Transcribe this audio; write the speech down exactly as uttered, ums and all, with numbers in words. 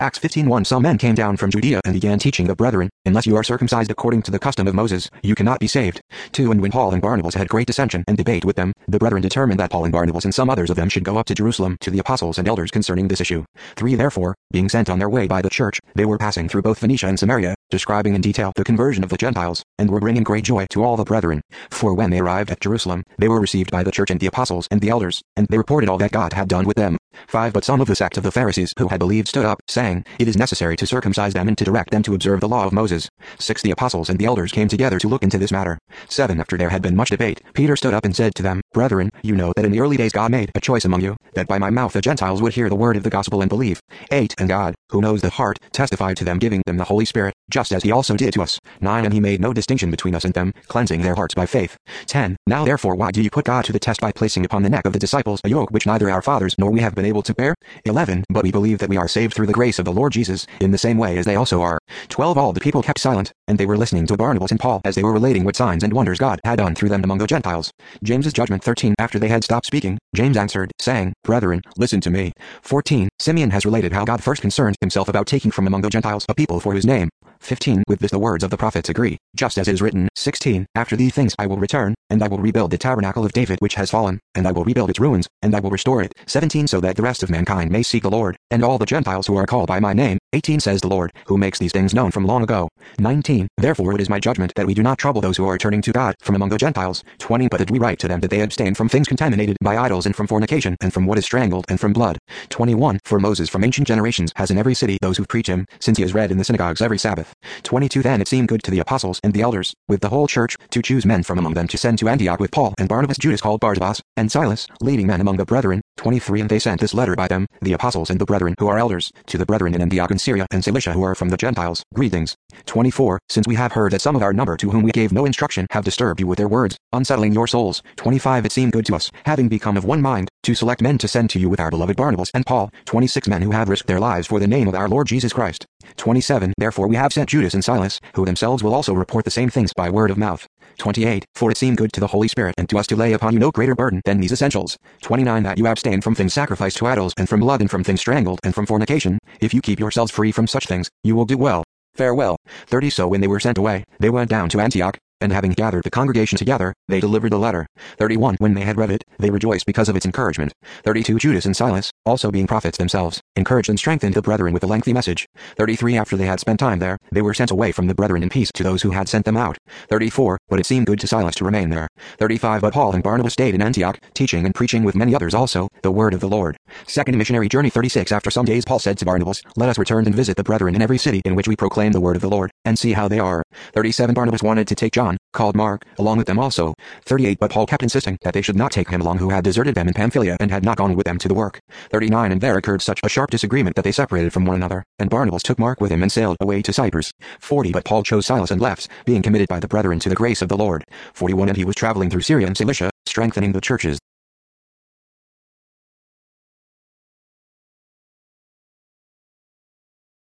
Acts fifteen one Some men came down from Judea and began teaching the brethren, unless you are circumcised according to the custom of Moses, you cannot be saved. two And when Paul and Barnabas had great dissension and debate with them, the brethren determined that Paul and Barnabas and some others of them should go up to Jerusalem to the apostles and elders concerning this issue. three Therefore, being sent on their way by the church, they were passing through both Phoenicia and Samaria, describing in detail the conversion of the Gentiles, and were bringing great joy to all the brethren. four When they arrived at Jerusalem, they were received by the church and the apostles and the elders, and they reported all that God had done with them. five But some of the sect of the Pharisees who had believed stood up, saying, It is necessary to circumcise them and to direct them to observe the law of Moses. six The apostles and the elders came together to look into this matter. seven After there had been much debate, Peter stood up and said to them, Brethren, you know that in the early days God made a choice among you, that by my mouth the Gentiles would hear the word of the gospel and believe. eight And God, who knows the heart, testified to them, giving them the Holy Spirit, just as he also did to us. nine And he made no distinction between us and them, cleansing their hearts by faith. ten Now therefore why do you put God to the test by placing upon the neck of the disciples a yoke which neither our fathers nor we have been able to bear? eleven But we believe that we are saved through the grace of the Lord Jesus, in the same way as they also are. twelve All the people kept silent, and they were listening to Barnabas and Paul as they were relating what signs and wonders God had done through them among the Gentiles. James's judgment. thirteen After they had stopped speaking, James answered, saying, Brethren, listen to me. fourteen Simeon has related how God first concerned himself about taking from among the Gentiles a people for his name. fifteen With this the words of the prophets agree, just as it is written. sixteen After these things I will return, and I will rebuild the tabernacle of David which has fallen, and I will rebuild its ruins, and I will restore it. seventeen So that the rest of mankind may seek the Lord, and all the Gentiles who are called by my name. eighteen Says the Lord, who makes these things known from long ago. nineteen Therefore it is my judgment that we do not trouble those who are turning to God from among the Gentiles. twenty But that we write to them that they abstain from things contaminated by idols, and from fornication, and from what is strangled, and from blood. twenty-one For Moses from ancient generations has in every city those who preach him, since he is read in the synagogues every Sabbath. twenty-two Then it seemed good to the apostles and the elders, with the whole church, to choose men from among them to send to Antioch with Paul and Barnabas, Judas called Barsabas, and Silas, leading men among the brethren. twenty-three And they sent this letter by them, the apostles and the brethren who are elders, to the brethren in Antioch and Syria and Cilicia who are from the Gentiles, greetings. twenty-four Since we have heard that some of our number to whom we gave no instruction have disturbed you with their words, unsettling your souls. twenty-five It seemed good to us, having become of one mind, to select men to send to you with our beloved Barnabas and Paul, twenty-six men who have risked their lives for the name of our Lord Jesus Christ. twenty-seven Therefore we have sent Judas and Silas, who themselves will also report the same things by word of mouth. twenty-eight For it seemed good to the Holy Spirit and to us to lay upon you no greater burden than these essentials. twenty-nine That you abstain from things sacrificed to idols, and from blood, and from things strangled, and from fornication. If you keep yourselves free from such things, you will do well. Farewell. thirty So when they were sent away, they went down to Antioch, and having gathered the congregation together, they delivered the letter. thirty-one When they had read it, they rejoiced because of its encouragement. thirty-two Judas and Silas, also being prophets themselves, encouraged and strengthened the brethren with a lengthy message. thirty-three After they had spent time there, they were sent away from the brethren in peace to those who had sent them out. thirty-four But it seemed good to Silas to remain there. thirty-five But Paul and Barnabas stayed in Antioch, teaching and preaching with many others also, the word of the Lord. Second missionary journey. thirty-six After some days Paul said to Barnabas, Let us return and visit the brethren in every city in which we proclaim the word of the Lord, and see how they are. thirty-seven Barnabas wanted to take John, called Mark, along with them also. thirty-eight But Paul kept insisting that they should not take him along, who had deserted them in Pamphylia and had not gone with them to the work. thirty-nine And there occurred such a sharp disagreement that they separated from one another, and Barnabas took Mark with him and sailed away to Cyprus. forty But Paul chose Silas and left, being committed by the brethren to the grace of the Lord. forty-one And he was traveling through Syria and Cilicia, strengthening the churches.